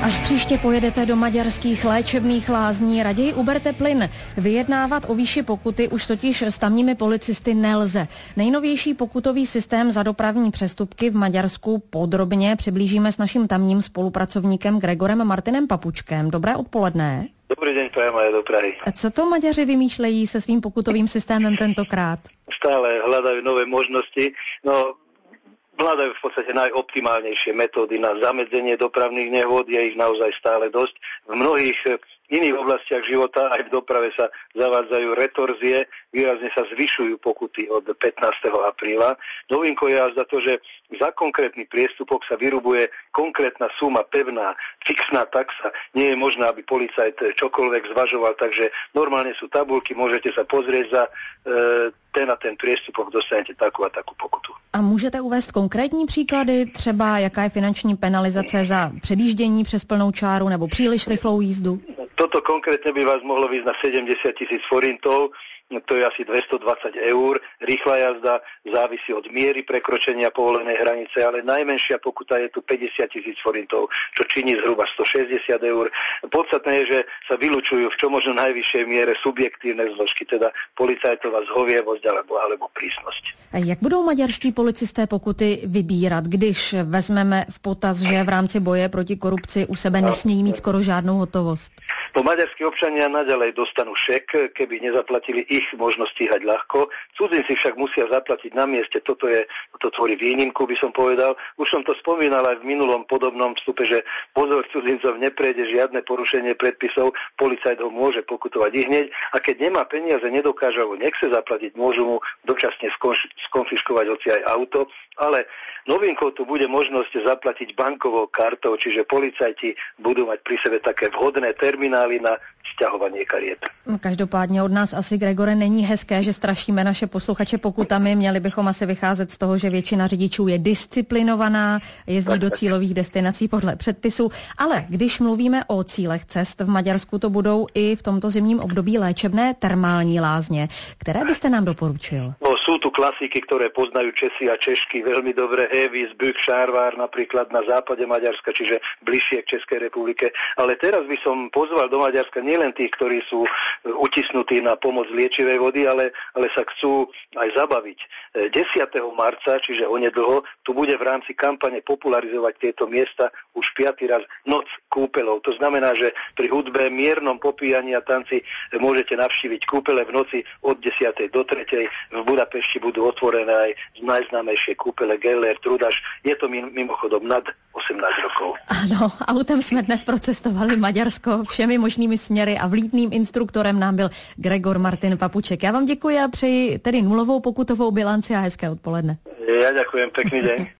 Až příště pojedete do maďarských léčebných lázní, raději uberte plyn. Vyjednávat o výši pokuty už totiž s tamními policisty nelze. Nejnovější pokutový systém za dopravní přestupky v Maďarsku podrobně přiblížíme s naším tamním spolupracovníkem Gregorem Martinem Papučkem. Dobré odpoledne. Dobrý deň, prajem aj do Prahy. A co to Maďaři vymýšlejí se svým pokutovým systémem tentokrát? Stále hľadajú nové možnosti. Hľadajú v podstate najoptimálnejšie metódy na zamedzenie dopravných nehôd, je ich naozaj stále dosť. V mnohých iných oblastiach života aj v doprave sa zavádzajú retorzie, výrazne sa zvyšujú pokuty od 15. apríla. Novinkou je až za to, že za konkrétny priestupok sa vyrubuje konkrétna suma, pevná, fixná taxa. Nie je možné, aby policajt čokoľvek zvažoval, takže normálne sú tabulky, môžete sa pozrieť za ten a ten priestupok, dostanete takú a takú pokutu. A můžete uvést konkrétní příklady, třeba jaká je finanční penalizace za předjíždění přes plnou čáru nebo příliš rychlou jízdu? Toto konkrétne by vás mohlo výsť na 70 000 forintov, to je asi 220 eur. Rýchla jazda závisí od miery prekročenia povolenej hranice, ale najmenšia pokuta je tu 50 000 forintov, čo činí zhruba 160 eur. Podstatné je, že sa vylučujú v čo možno najvyššej miere subjektívne zložky, teda policajtová zhovievosť alebo prísnosť. A jak budou maďarští policisté pokuty vybírat, když vezmeme v potaz, že v rámci boje proti korupci u sebe nesmějí mít skoro žádnou hotovost? Maďarskí občania naďalej dostanú šek, keby nezaplatili, ich možno stíhať ľahko. Cudzinci však musia zaplatiť na mieste. Toto tvorí výnimku, by som povedal. Už som to spomínal aj v minulom podobnom vstupe, že pozor, cudzincov neprejde žiadne porušenie predpisov, policajt ho môže pokutovať i hneď a keď nemá peniaze, nedokáže alebo nechce zaplatiť, môžu mu dočasne skonfiškovať hoci aj auto, ale novinkou tu bude možnosť zaplatiť bankovou kartou, čiže policajti budú mať pri sebe také vhodné terminály na sťahovanie kariet. Každopádně od nás asi, Gregore, není hezké, že strašíme naše posluchače pokutami. Měli bychom asi vycházet z toho, že většina řidičů je disciplinovaná, jezdí do cílových destinací podle předpisů. Ale když mluvíme o cílech cest v Maďarsku, to budou i v tomto zimním období léčebné termální lázně. Které byste nám doporučil? Sú tu klasiky, ktoré poznajú Česi a Češky veľmi dobre. Hevis, Büch, Šárvár napríklad na západe Maďarska, čiže bližšie k Českej republike. Ale teraz by som pozval do Maďarska nielen tých, ktorí sú utisnutí na pomoc liečivej vody, ale sa chcú aj zabaviť. 10. marca, čiže onedlho, tu bude v rámci kampane popularizovať tieto miesta už 5. raz Noc kúpeľov. To znamená, že pri hudbe, miernom popíjaní a tanci môžete navštíviť kúpele v noci od 10. do 3. V Budapešti budú otvorené aj najznámejšie kúpele Geller, Trudaš. Je to mimochodom nad 18 rokov. Ano, autem jsme dnes procestovali Maďarsko všemi možnými směry a vlídným instruktorem nám byl Gregor Martin Papuček. Já vám děkuji a přeji tedy nulovou pokutovou bilanci a hezké odpoledne. Ja ďakujem, pekný deň.